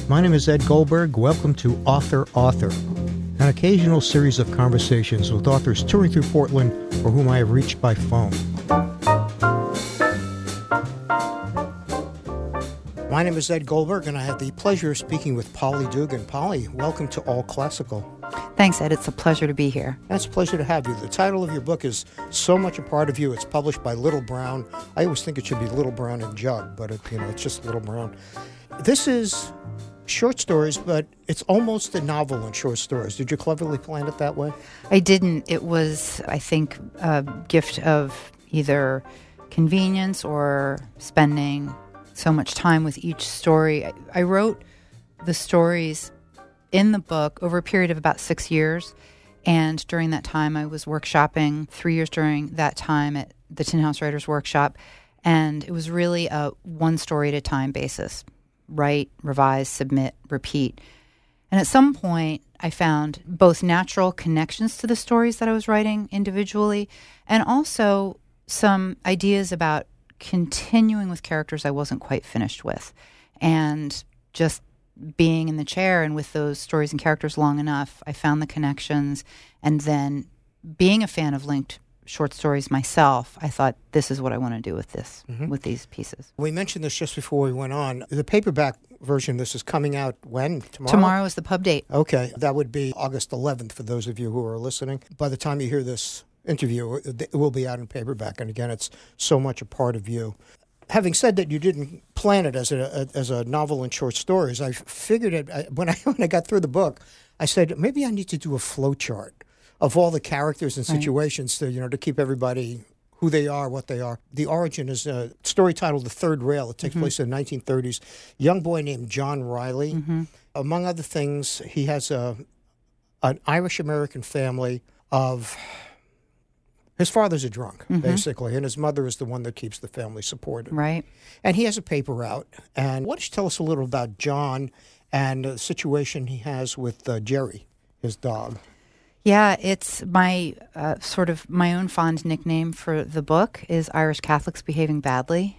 My name is Ed Goldberg. Welcome to Author, an occasional series of conversations with authors touring through Portland or whom I have reached by phone. My name is Ed Goldberg, and I have the pleasure of speaking with Polly Dugan. Polly, welcome to All Classical. Thanks, Ed. It's a pleasure to be here. It's a pleasure to have you. The title of your book is So Much a Part of You. It's published by Little Brown. I always think it should be Little Brown and Jug, but it's just Little Brown. This is short stories, but it's almost a novel in short stories. Did you cleverly plan it that way? I didn't. It was, I think, a gift of either convenience or spending so much time with each story. I wrote the stories in the book over a period of about 6 years. And during that time, I was workshopping 3 years during that time at the Tin House Writers Workshop. And it was really a one story at a time basis. Write, revise, submit, repeat. And at some point, I found both natural connections to the stories that I was writing individually and also some ideas about continuing with characters I wasn't quite finished with. And just being in the chair and with those stories and characters long enough, I found the connections. And then being a fan of linked short stories myself, I thought, this is what I want to do with this, with these pieces. We mentioned this just before we went on. The paperback version of this is coming out when? Tomorrow? Tomorrow is the pub date. Okay. That would be August 11th for those of you who are listening. By the time you hear this interview, it will be out in paperback. And again, it's so much a part of you. Having said that, you didn't plan it as a novel in short stories. I figured it when I got through the book. I said maybe I need to do a flow chart of all the characters and situations to keep everybody who they are, what they are. The origin is a story titled The Third Rail. It takes place in the 1930s. Young boy named John Riley. Among other things, he has an Irish-American family of... His father's a drunk, basically, and his mother is the one that keeps the family supported. Right. And he has a paper route. And why don't you tell us a little about John and the situation he has with Jerry, his dog? Yeah, it's my sort of my own fond nickname for the book is Irish Catholics Behaving Badly.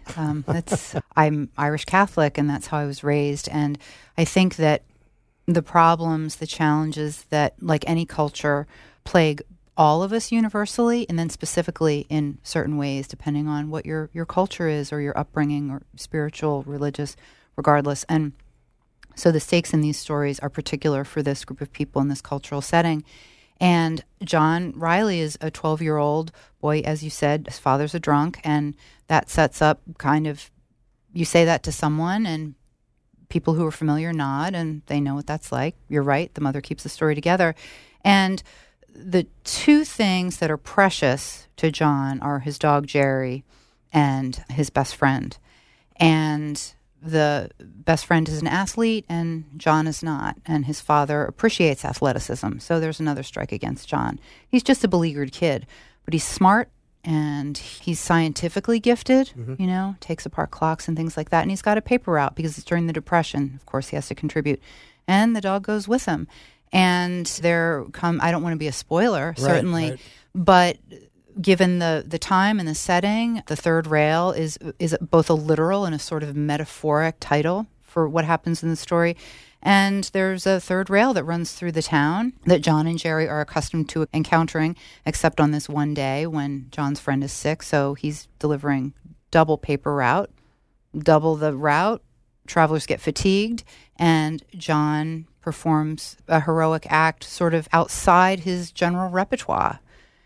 I'm Irish Catholic, and that's how I was raised. And I think that the problems, the challenges that, like any culture, plague all of us universally, and then specifically in certain ways, depending on what your culture is or your upbringing or spiritual, religious, regardless. And so the stakes in these stories are particular for this group of people in this cultural setting. And John Riley is a 12-year-old boy, as you said. His father's a drunk, and that sets up kind of, you say that to someone, and people who are familiar nod, and they know what that's like. You're right, the mother keeps the story together. And the two things that are precious to John are his dog, Jerry, and his best friend. And the best friend is an athlete, and John is not. And his father appreciates athleticism, so there's another strike against John. He's just a beleaguered kid, but he's smart, and he's scientifically gifted, takes apart clocks and things like that. And he's got a paper route because it's during the Depression. Of course, he has to contribute. And the dog goes with him. And I don't want to be a spoiler, certainly, right. But given the time and the setting, The Third Rail is both a literal and a sort of metaphoric title for what happens in the story. And there's a third rail that runs through the town that John and Jerry are accustomed to encountering, except on this one day when John's friend is sick. So he's delivering double paper route, double the route. Travelers get fatigued, and John performs a heroic act sort of outside his general repertoire.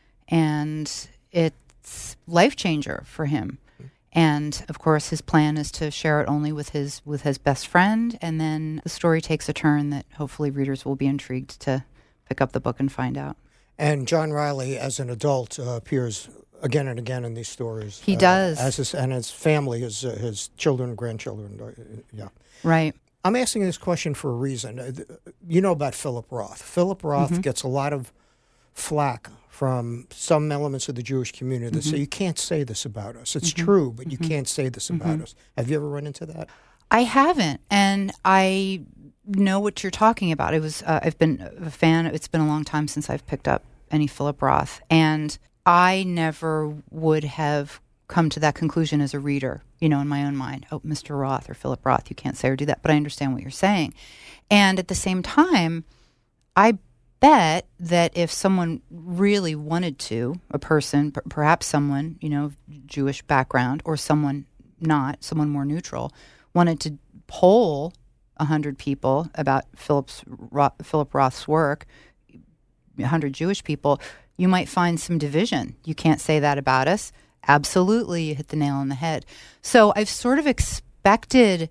And it's life changer for him. And of course, his plan is to share it only with his best friend. And then the story takes a turn that hopefully readers will be intrigued to pick up the book and find out. And John Riley, as an adult, appears again and again in these stories. He does. And his family, his children and grandchildren. Yeah. Right. I'm asking this question for a reason. You know about Philip Roth. Philip Roth gets a lot of flack from some elements of the Jewish community that say, you can't say this about us. It's true, but you can't say this about us. Have you ever run into that? I haven't, and I know what you're talking about. It was I've been a fan. It's been a long time since I've picked up any Philip Roth, and I never would have come to that conclusion as a reader, in my own mind. Oh, Mr. Roth or Philip Roth, you can't say or do that, but I understand what you're saying. And at the same time, I bet that if someone really wanted to, a person, perhaps someone, Jewish background, or someone more neutral, wanted to poll 100 people about Philip Roth's work, 100 Jewish people, you might find some division. You can't say that about us. Absolutely, you hit the nail on the head. So I've sort of expected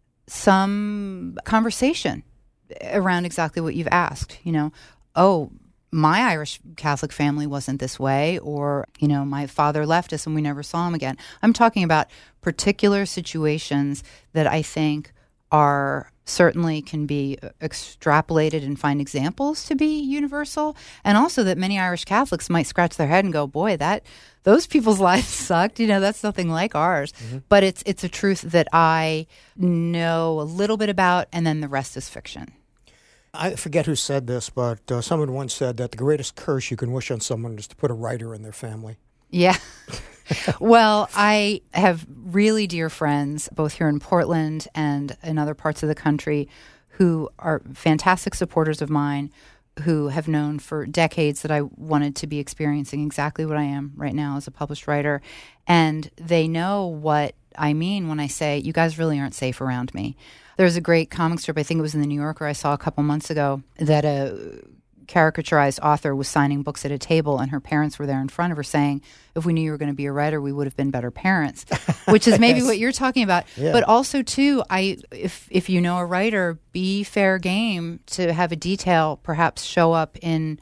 some conversation around exactly what you've asked. Oh, my Irish Catholic family wasn't this way, or, my father left us and we never saw him again. I'm talking about particular situations that I think certainly can be extrapolated and find examples to be universal, and also that many Irish Catholics might scratch their head and go, boy, those people's lives sucked. That's nothing like ours. Mm-hmm. But it's a truth that I know a little bit about, and then the rest is fiction. I forget who said this, but someone once said that the greatest curse you can wish on someone is to put a writer in their family. Yeah. Well, I have really dear friends, both here in Portland and in other parts of the country, who are fantastic supporters of mine, who have known for decades that I wanted to be experiencing exactly what I am right now as a published writer. And they know what I mean when I say, you guys really aren't safe around me. There's a great comic strip, I think it was in the New Yorker, I saw a couple months ago, that a caricaturized author was signing books at a table, and her parents were there in front of her saying, if we knew you were going to be a writer, we would have been better parents, which is maybe what you're talking about. Yeah. But also, too, if you know a writer, be fair game to have a detail perhaps show up in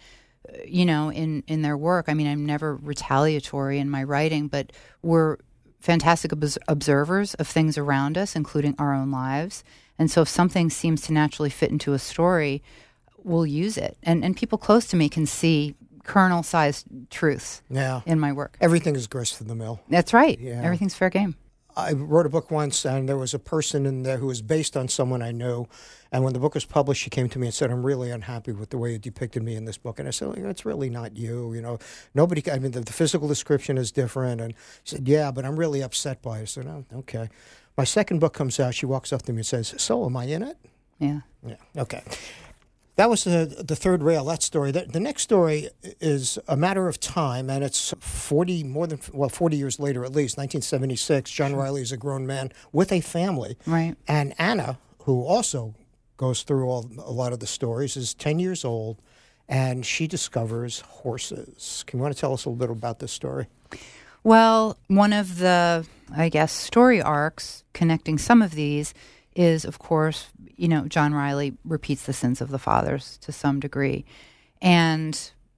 their work. I mean, I'm never retaliatory in my writing, but we're fantastic observers of things around us, including our own lives. And so if something seems to naturally fit into a story, we'll use it. And people close to me can see kernel-sized truths in my work. Everything is grist to the mill. That's right. Yeah. Everything's fair game. I wrote a book once, and there was a person in there who was based on someone I knew. And when the book was published, she came to me and said, I'm really unhappy with the way you depicted me in this book. And I said, it's really not you. Nobody, the physical description is different. And she said, yeah, but I'm really upset by it. I said, oh, okay. My second book comes out. She walks up to me and says, so am I in it? Yeah. Yeah. Okay. That was the third rail, that story. The next story is A Matter of Time, and it's 40 years later at least, 1976. John Riley is a grown man with a family. Right. And Anna, who also goes through a lot of the stories, is 10 years old, and she discovers horses. Can you want to tell us a little bit about this story? Well, one of the, story arcs connecting some of these is, of course, John Riley repeats the sins of the fathers to some degree. And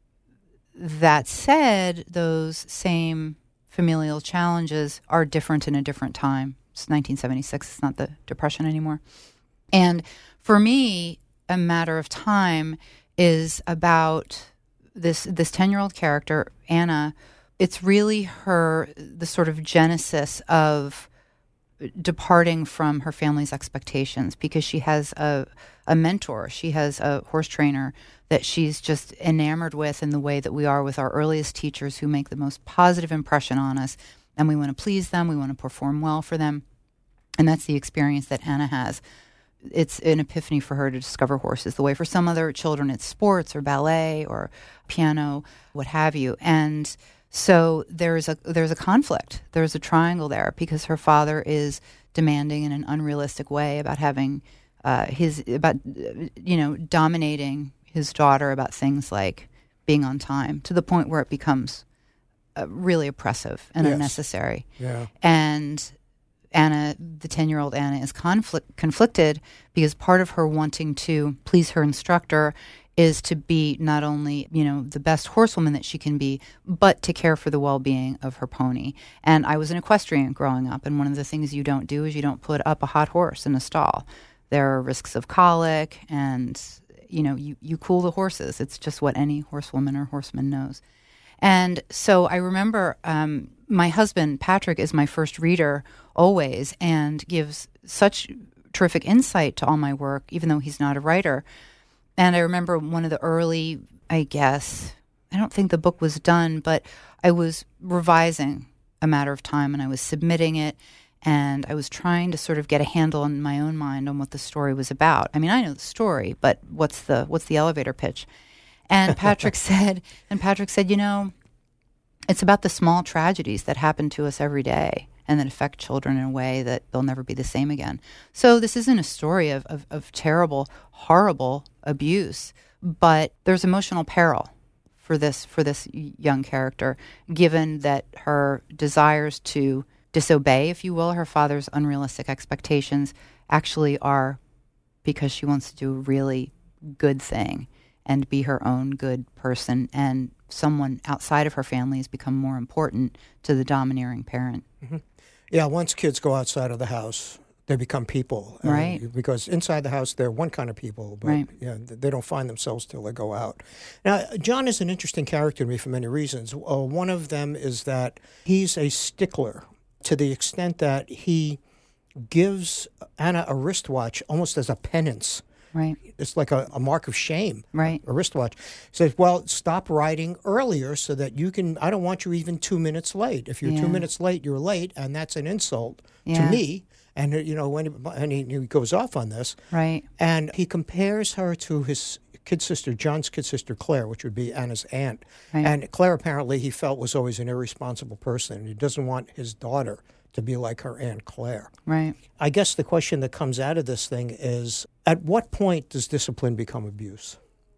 that said, those same familial challenges are different in a different time. It's 1976. It's not the Depression anymore. And for me, A Matter of Time is about this 10-year-old character, Anna. It's really the sort of genesis of departing from her family's expectations, because she has a mentor. She has a horse trainer that she's just enamored with in the way that we are with our earliest teachers, who make the most positive impression on us, and we want to please them, we want to perform well for them. And that's the experience that Anna has. It's an epiphany for her to discover horses, the way for some other children it's sports or ballet or piano, what have you. And so there's a conflict. There's a triangle there, because her father is demanding in an unrealistic way about having dominating his daughter about things like being on time, to the point where it becomes really oppressive and unnecessary. Yeah. And Anna, the 10-year-old Anna, is conflicted, because part of her wanting to please her instructor is to be not only, the best horsewoman that she can be, but to care for the well-being of her pony. And I was an equestrian growing up, and one of the things you don't do is you don't put up a hot horse in a stall. There are risks of colic, and, you cool the horses. It's just what any horsewoman or horseman knows. And so I remember my husband, Patrick, is my first reader always, and gives such terrific insight to all my work, even though he's not a writer. And I remember one of the early, I don't think the book was done, but I was revising a matter of time, and I was submitting it, and I was trying to sort of get a handle in my own mind on what the story was about. I mean, I know the story, but what's the elevator pitch? And Patrick said, you know, it's about the small tragedies that happen to us every day and that affect children in a way that they'll never be the same again. So this isn't a story of terrible, horrible abuse, but there's emotional peril for this young character, given that her desires to disobey, if you will, her father's unrealistic expectations actually are because she wants to do a really good thing and be her own good person, and someone outside of her family has become more important to the domineering parent. Mm-hmm. Yeah, once kids go outside of the house, they become people. Right. Because inside the house, they're one kind of people, but right. Yeah, they don't find themselves till they go out. Now, John is an interesting character to me for many reasons. One of them is that he's a stickler to the extent that he gives Anna a wristwatch almost as a penance. Right. It's like a mark of shame. Right. A wristwatch. Says, well, stop writing earlier so that you can, I don't want you even 2 minutes late. If you're 2 minutes late, you're late, and that's an insult to me. And, you know, when he goes off on this. Right. And he compares her to his kid sister, John's kid sister, Claire, which would be Anna's aunt. Right. And Claire, apparently, he felt was always an irresponsible person. He doesn't want his daughter to be like her Aunt Claire. Right. I guess the question that comes out of this thing is, at what point does discipline become abuse?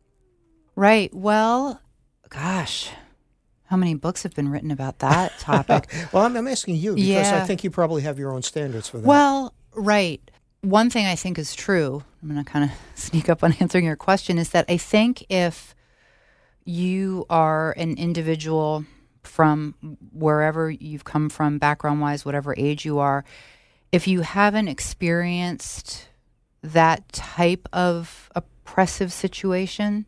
Right. Well, gosh, how many books have been written about that topic? Well, I'm asking you because I think you probably have your own standards for that. Well, right. One thing I think is true, I'm going to kind of sneak up on answering your question, is that I think if you are an individual from wherever you've come from, background-wise, whatever age you are, if you haven't experienced that type of oppressive situation,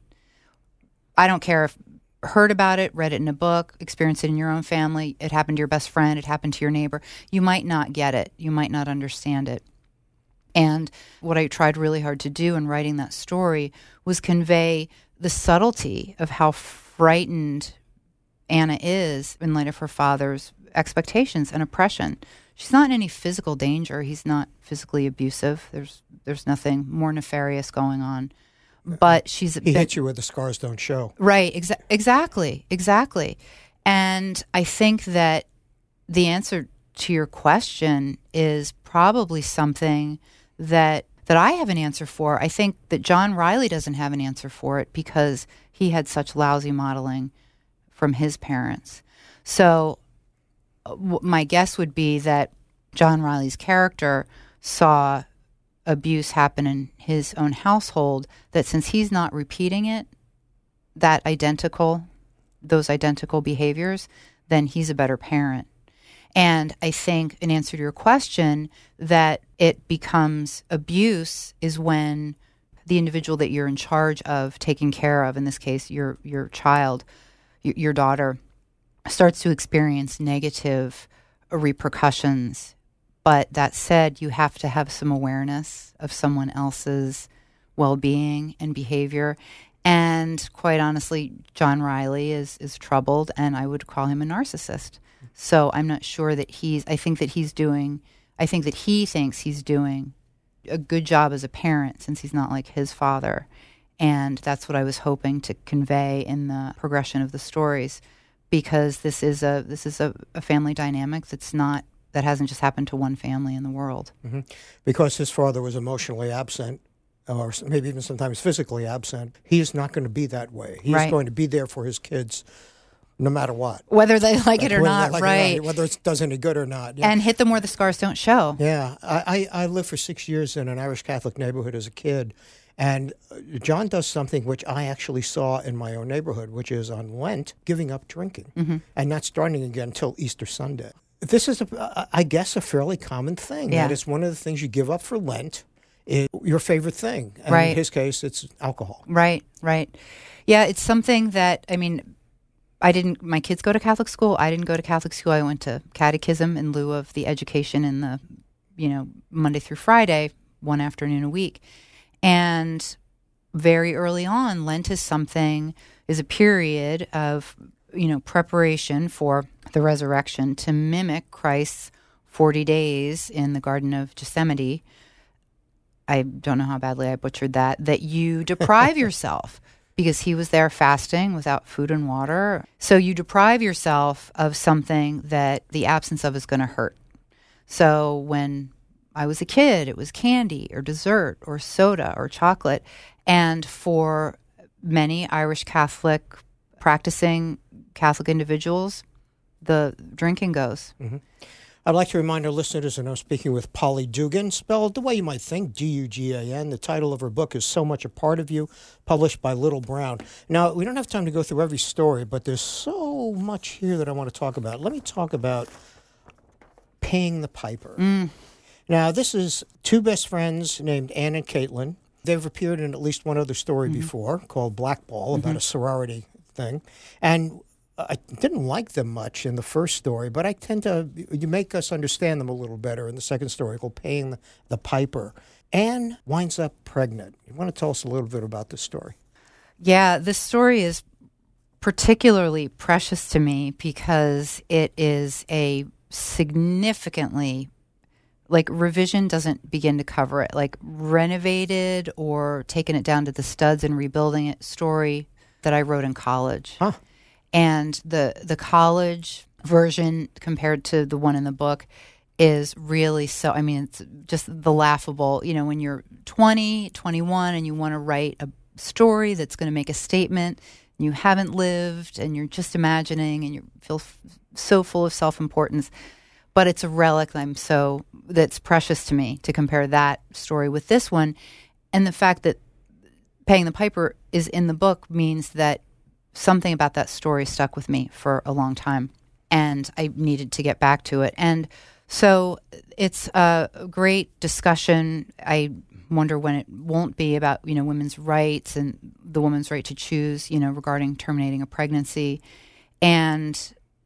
I don't care if heard about it, read it in a book, experienced it in your own family, it happened to your best friend, it happened to your neighbor, you might not get it. You might not understand it. And what I tried really hard to do in writing that story was convey the subtlety of how frightened Anna is in light of her father's expectations and oppression. She's not in any physical danger. He's not physically abusive. There's nothing more nefarious going on. But he hits you where the scars don't show. Right. Exactly. And I think that the answer to your question is probably something that I have an answer for. I think that John Riley doesn't have an answer for it because he had such lousy modeling from his parents. So my guess would be that John Riley's character saw abuse happen in his own household, that since he's not repeating it, those identical behaviors, then he's a better parent. And I think, in answer to your question, that it becomes abuse is when the individual that you're in charge of taking care of, in this case, your child, your daughter, starts to experience negative repercussions. But that said, you have to have some awareness of someone else's well-being and behavior. And quite honestly, John Riley is troubled, and I would call him a narcissist. So I'm not sure that he thinks he's doing a good job as a parent since he's not like his father. And that's what I was hoping to convey in the progression of the stories, because this is a family dynamic that hasn't just happened to one family in the world. Mm-hmm. Because his father was emotionally absent, or maybe even sometimes physically absent, he is not going to be that way. He's going to be there for his kids no matter what. Whether they like it or not, right. Whether it does any good or not. Yeah. And hit them where the scars don't show. Yeah. I lived for 6 years in an Irish Catholic neighborhood as a kid, and John does something which I actually saw in my own neighborhood, which is on Lent, giving up drinking, and not starting again until Easter Sunday. This is, I guess, a fairly common thing. Yeah. That is one of the things you give up for Lent. Is your favorite thing. And right. In his case, it's alcohol. Right. Yeah, it's something that, I mean, my kids go to Catholic school. I didn't go to Catholic school. I went to catechism in lieu of the education in the, Monday through Friday, one afternoon a week. And very early on, Lent is a period of preparation for the resurrection to mimic Christ's 40 days in the Garden of Gethsemane. I don't know how badly I butchered that you deprive yourself because he was there fasting without food and water. So you deprive yourself of something that the absence of is going to hurt. So when I was a kid, it was candy or dessert or soda or chocolate. And for many Irish Catholic, practicing Catholic individuals, the drinking goes. Mm-hmm. I'd like to remind our listeners, and I'm speaking with Polly Dugan, spelled the way you might think, Dugan. The title of her book is So Much a Part of You, published by Little Brown. Now, we don't have time to go through every story, but there's so much here that I want to talk about. Let me talk about Paying the Piper. Now, this is two best friends named Anne and Caitlin. They've appeared in at least one other story before called Blackball, about a sorority thing. And I didn't like them much in the first story, but you make us understand them a little better in the second story called Paying the Piper. Anne winds up pregnant. You want to tell us a little bit about this story? Yeah, this story is particularly precious to me because it is a significantly, revision doesn't begin to cover it, renovated or taken it down to the studs and rebuilding it story that I wrote in college. Huh. And the college version compared to the one in the book is really it's just the laughable, when you're 20, 21 and you want to write a story that's going to make a statement and you haven't lived and you're just imagining and you feel so full of self-importance. But it's a relic that's precious to me to compare that story with this one. And the fact that Paying the Piper is in the book means that something about that story stuck with me for a long time, and I needed to get back to it. And so it's a great discussion. I wonder when it won't be about, women's rights and the woman's right to choose, regarding terminating a pregnancy. And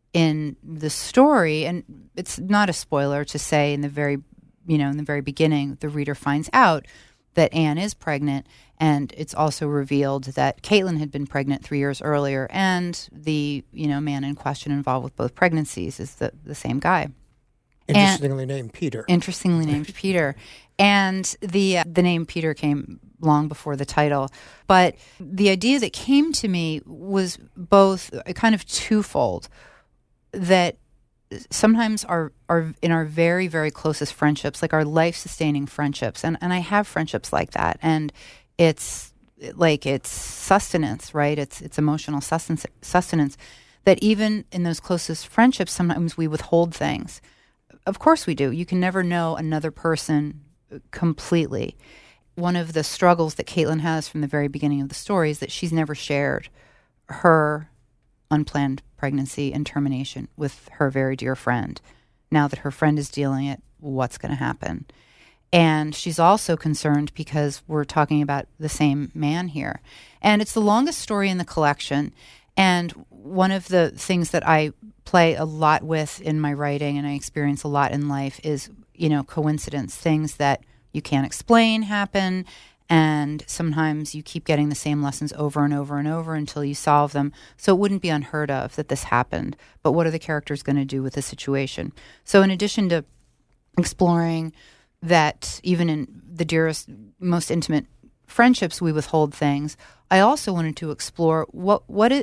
in the story, and it's not a spoiler to say in the very beginning, the reader finds out that Anne is pregnant, and it's also revealed that Caitlin had been pregnant 3 years earlier, and the man in question involved with both pregnancies is the same guy. Interestingly named Peter. Interestingly named Peter. And the name Peter came long before the title. But the idea that came to me was both kind of twofold, that sometimes our in our very, very closest friendships, like our life-sustaining friendships, and I have friendships like that, and it's sustenance, right? It's emotional sustenance, that even in those closest friendships, sometimes we withhold things. Of course we do. You can never know another person completely. One of the struggles that Caitlin has from the very beginning of the story is that she's never shared her unplanned pregnancy and termination with her very dear friend. Now that her friend is dealing it, what's going to happen? And she's also concerned because we're talking about the same man here. And it's the longest story in the collection. And one of the things that I play a lot with in my writing and I experience a lot in life is, coincidence, things that you can't explain happen. And sometimes you keep getting the same lessons over and over and over until you solve them. So it wouldn't be unheard of that this happened. But what are the characters going to do with the situation? So in addition to exploring that even in the dearest, most intimate friendships we withhold things, I also wanted to explore what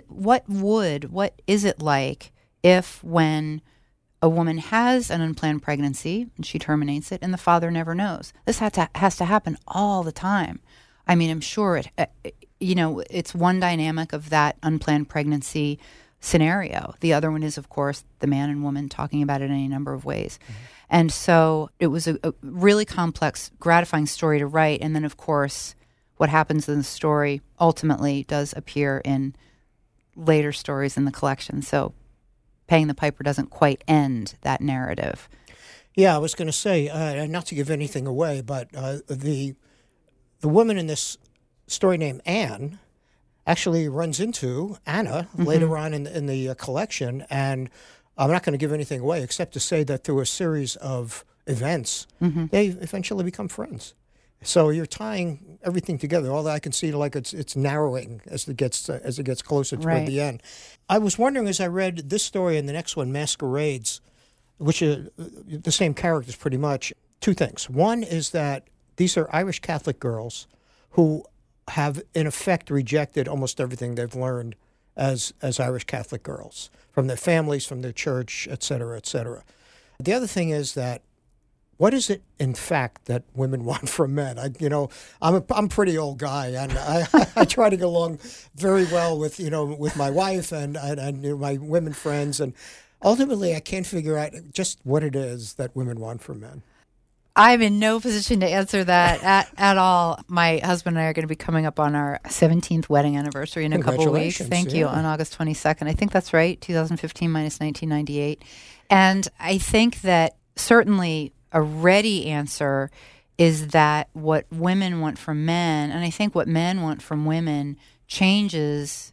is it like if when a woman has an unplanned pregnancy and she terminates it and the father never knows. This has to happen all the time. I mean, I'm sure it's one dynamic of that unplanned pregnancy scenario. The other one is, of course, the man and woman talking about it in any number of ways. Mm-hmm. And so it was a really complex, gratifying story to write. And then, of course, what happens in the story ultimately does appear in later stories in the collection. So Paying the Piper doesn't quite end that narrative. Yeah, I was going to say, not to give anything away, but the woman in this story named Anne actually runs into Anna later on in the collection, and I'm not going to give anything away except to say that through a series of events, they eventually become friends. So you're tying everything together. Although I can see like it's narrowing as it gets closer toward Right. the end. I was wondering as I read this story and the next one, Masquerades, which are the same characters pretty much. Two things. One is that these are Irish Catholic girls who have in effect rejected almost everything they've learned as Irish Catholic girls from their families, from their church, et cetera, et cetera. The other thing is that what is it, in fact, that women want from men? I'm a pretty old guy, and I try to get along very well with my wife and my women friends, and ultimately I can't figure out just what it is that women want from men. I'm in no position to answer that at all. My husband and I are going to be coming up on our 17th wedding anniversary in a couple of weeks. Thank you. On August 22nd. I think that's right. 2015 minus 1998. And I think that certainly a ready answer is that what women want from men, and I think what men want from women, changes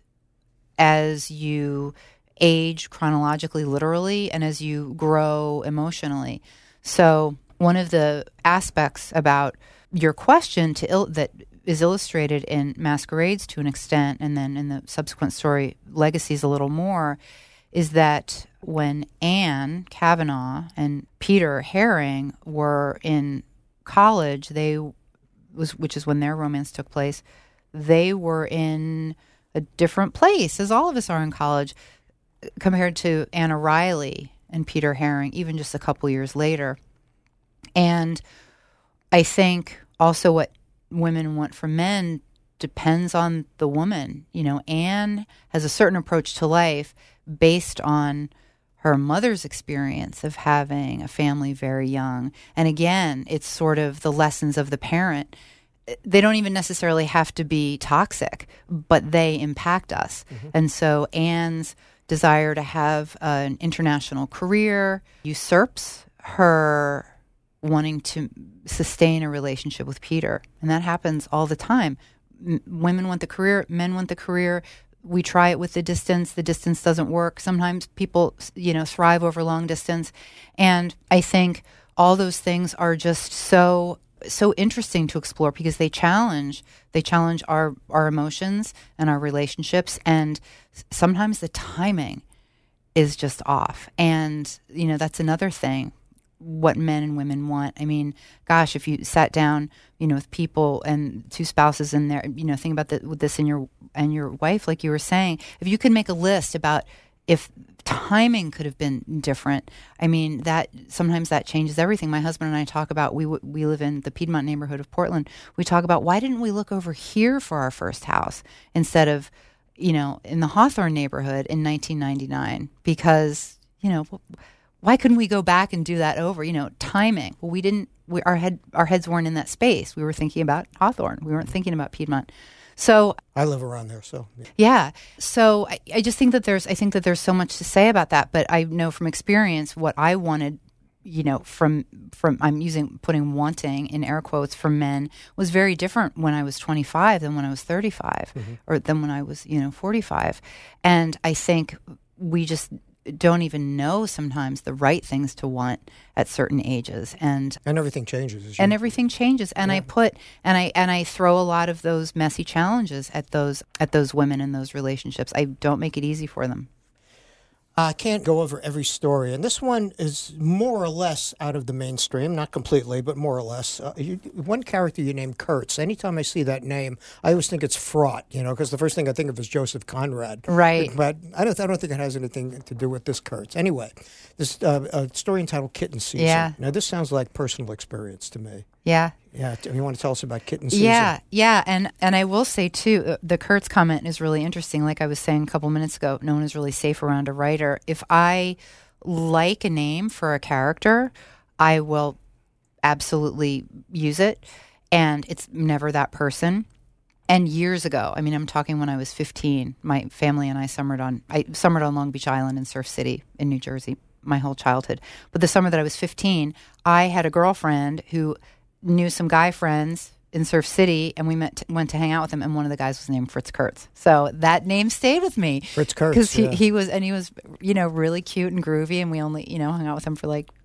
as you age chronologically, literally, and as you grow emotionally. So one of the aspects about your question that is illustrated in Masquerades to an extent, and then in the subsequent story, Legacies, a little more, is that when Anne Kavanaugh and Peter Herring were in college, which is when their romance took place, they were in a different place, as all of us are in college, compared to Anna Riley and Peter Herring, even just a couple years later. And I think also what women want from men depends on the woman. Anne has a certain approach to life based on her mother's experience of having a family very young. And again, it's sort of the lessons of the parent. They don't even necessarily have to be toxic, but they impact us. Mm-hmm. And so Anne's desire to have an international career usurps her wanting to sustain a relationship with Peter. And that happens all the time. Women want the career, men want the career. We try it with the distance doesn't work. Sometimes people, thrive over long distance. And I think all those things are just so interesting to explore because they challenge our emotions and our relationships. And sometimes the timing is just off. And, that's another thing. What men and women want. I mean, gosh, if you sat down, with people and two spouses in there, think about with this and your wife, like you were saying, if you could make a list about if timing could have been different, I mean, that sometimes that changes everything. My husband and I talk about, we live in the Piedmont neighborhood of Portland. We talk about, why didn't we look over here for our first house instead of, in the Hawthorne neighborhood in 1999? Because, why couldn't we go back and do that over? Timing. Well, our heads weren't in that space. We were thinking about Hawthorne. We weren't thinking about Piedmont. So I live around there, so yeah. So I just think that there's so much to say about that. But I know from experience what I wanted, from putting wanting in air quotes from men was very different when I was 25 than when I was 35, mm-hmm. or than when I was 45. And I think we just don't even know sometimes the right things to want at certain ages, and everything changes. Everything changes, and yeah. I throw a lot of those messy challenges at those women in those relationships. I don't make it easy for them. I can't go over every story, and this one is more or less out of the mainstream, not completely, but more or less. One character you named Kurtz. Anytime I see that name, I always think it's fraught, because the first thing I think of is Joseph Conrad. Right. But I don't think it has anything to do with this Kurtz. Anyway, this a story entitled Kitten Season. Yeah. Now, this sounds like personal experience to me. Yeah. Yeah, you want to tell us about Kitten Season? Yeah, and I will say too, the Kurtz comment is really interesting. Like I was saying a couple minutes ago, no one is really safe around a writer. If I like a name for a character, I will absolutely use it, and it's never that person. And years ago, I mean, I'm talking when I was 15, my family and I summered on Long Beach Island in Surf City in New Jersey my whole childhood. But the summer that I was 15, I had a girlfriend who knew some guy friends in Surf City, and we went to hang out with him, and one of the guys was named Fritz Kurtz. So that name stayed with me. Fritz Kurtz. Because he was really cute and groovy, and we only, hung out with him for like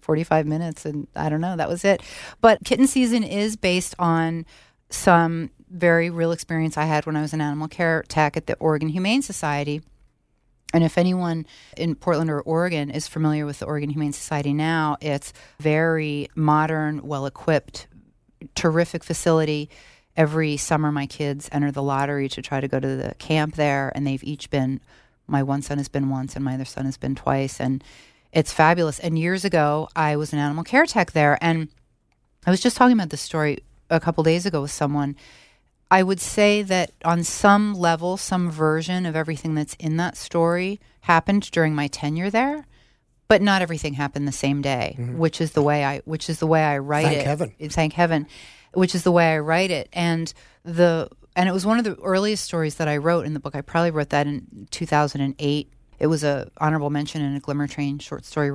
45 minutes, and I don't know, that was it. But Kitten Season is based on some very real experience I had when I was an animal care tech at the Oregon Humane Society. And if anyone in Portland or Oregon is familiar with the Oregon Humane Society now, it's very modern, well-equipped, terrific facility. Every summer, my kids enter the lottery to try to go to the camp there, and they've each been, my one son has been once, and my other son has been twice, and it's fabulous. And years ago, I was an animal care tech there, and I was just talking about this story a couple days ago with someone. I would say that on some level, some version of everything that's in that story happened during my tenure there, but not everything happened the same day, which is the way I write it. Thank heaven. Thank heaven, which is the way I write it. And it was one of the earliest stories that I wrote in the book. I probably wrote that in 2008. It was a honorable mention in a Glimmer Train short story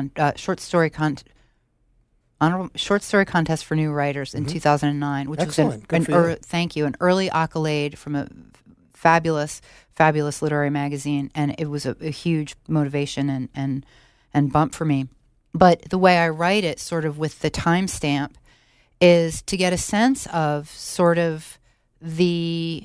contest for new writers in 2009, which Excellent. was an early accolade from a fabulous literary magazine, and it was a huge motivation and bump for me. But the way I write it, sort of with the timestamp, is to get a sense of sort of the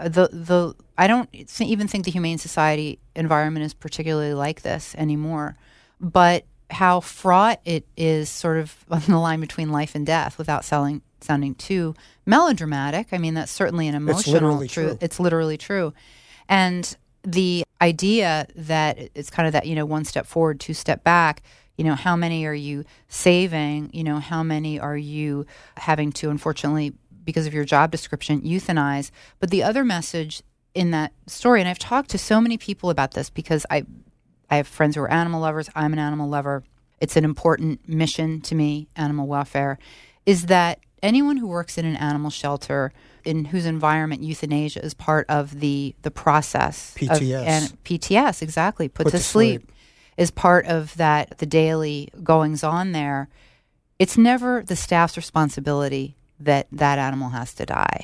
I don't even think the Humane Society environment is particularly like this anymore, but how fraught it is, sort of on the line between life and death, without sounding too melodramatic. I mean, that's certainly an emotional truth. It's literally true. And the idea that it's kind of that, one step forward, two step back, how many are you saving? How many are you having to, unfortunately, because of your job description, euthanize? But the other message in that story, and I've talked to so many people about this because I have friends who are animal lovers. I'm an animal lover. It's an important mission to me, animal welfare, is that anyone who works in an animal shelter in whose environment euthanasia is part of the process. PTS. And PTS, exactly, put to sleep, is part of that, the daily goings on there. It's never the staff's responsibility that animal has to die.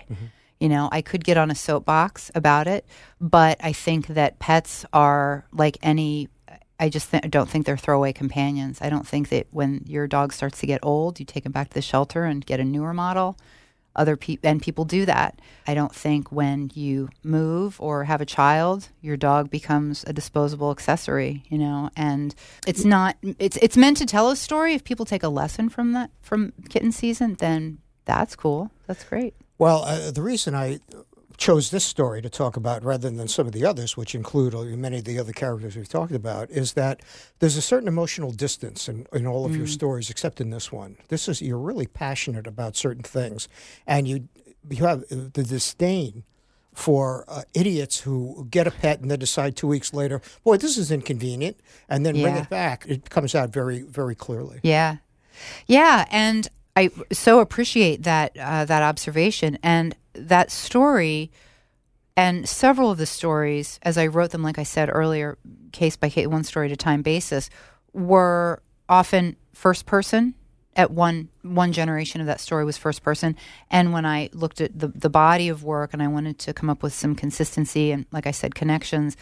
I could get on a soapbox about it, but I think that pets are like any, I just don't think they're throwaway companions. I don't think that when your dog starts to get old, you take him back to the shelter and get a newer model. And people do that. I don't think when you move or have a child, your dog becomes a disposable accessory, and it's not, it's meant to tell a story. If people take a lesson from that, from Kitten Season, then that's cool. That's great. Well, the reason I chose this story to talk about rather than some of the others, which include many of the other characters we've talked about, is that there's a certain emotional distance in all of your stories, except in this one. You're really passionate about certain things, and you have the disdain for idiots who get a pet and then decide 2 weeks later, boy, this is inconvenient, and then bring it back. It comes out very, very clearly. Yeah. Yeah, and I so appreciate that observation, and that story, and several of the stories, as I wrote them, like I said earlier, case by case, one story at a time basis, were often first person. At one generation of that story was first person, and when I looked at the body of work and I wanted to come up with some consistency and, like I said, connections,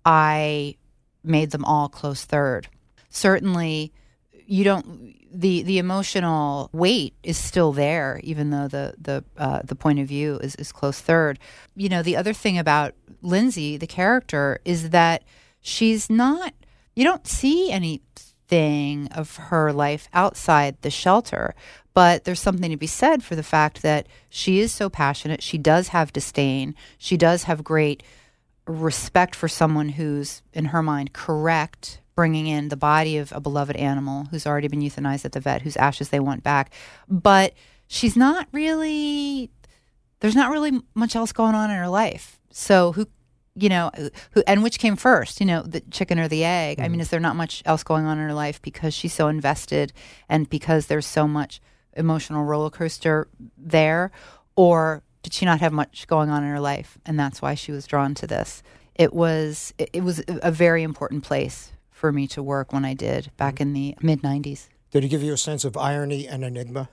I made them all close third. Certainly, you don't. The emotional weight is still there, even though the point of view is close third. The other thing about Lindsay, the character, is that she's not. You don't see anything of her life outside the shelter, but there's something to be said for the fact that she is so passionate. She does have disdain. She does have great respect for someone who's, in her mind, correct, bringing in the body of a beloved animal who's already been euthanized at the vet, whose ashes they want back. But there's not really much else going on in her life. So and which came first, the chicken or the egg? I mean, is there not much else going on in her life because she's so invested and because there's so much emotional roller coaster there? Or did she not have much going on in her life, and that's why she was drawn to this? It was a very important place for me to work when I did back in the mid-90s. Did it give you a sense of irony and enigma?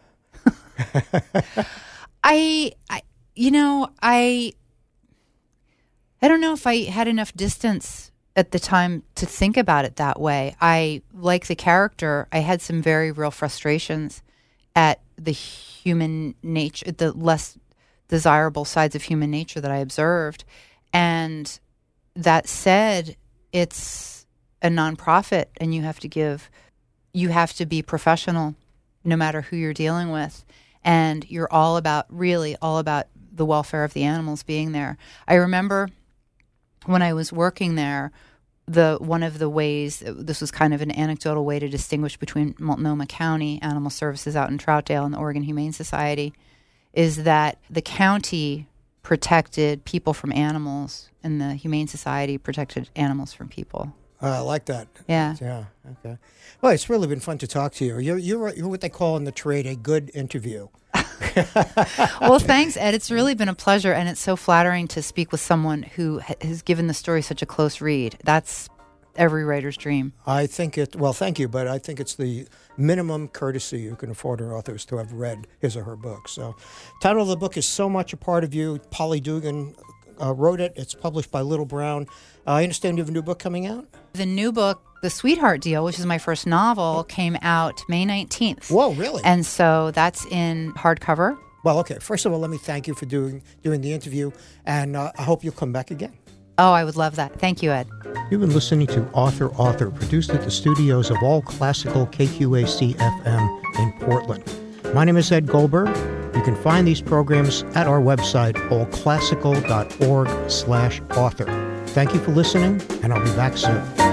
I don't know if I had enough distance at the time to think about it that way. I, like the character, I had some very real frustrations at the human nature, the less desirable sides of human nature that I observed. And that said, it's a nonprofit, and you have to be professional no matter who you're dealing with. And you're really all about the welfare of the animals being there. I remember when I was working there, one of the ways, this was kind of an anecdotal way to distinguish between Multnomah County Animal Services out in Troutdale and the Oregon Humane Society, is that the county protected people from animals and the Humane Society protected animals from people. I like that. Yeah. Yeah. Okay. Well, it's really been fun to talk to you. You're what they call in the trade a good interview. Well, thanks, Ed. It's really been a pleasure, and it's so flattering to speak with someone who has given the story such a close read. That's every writer's dream. Thank you, but I think it's the minimum courtesy you can afford an author is to have read his or her book. So, title of the book is So Much a Part of You. Polly Dugan wrote it. It's published by Little Brown. I understand you have a new book coming out? The new book, The Sweetheart Deal, which is my first novel, came out May 19th. Whoa, really? And so that's in hardcover. Well, okay. First of all, let me thank you for doing the interview, and I hope you'll come back again. Oh, I would love that. Thank you, Ed. You've been listening to Author, produced at the studios of All Classical KQAC-FM in Portland. My name is Ed Goldberg. You can find these programs at our website, allclassical.org/author. Thank you for listening, and I'll be back soon.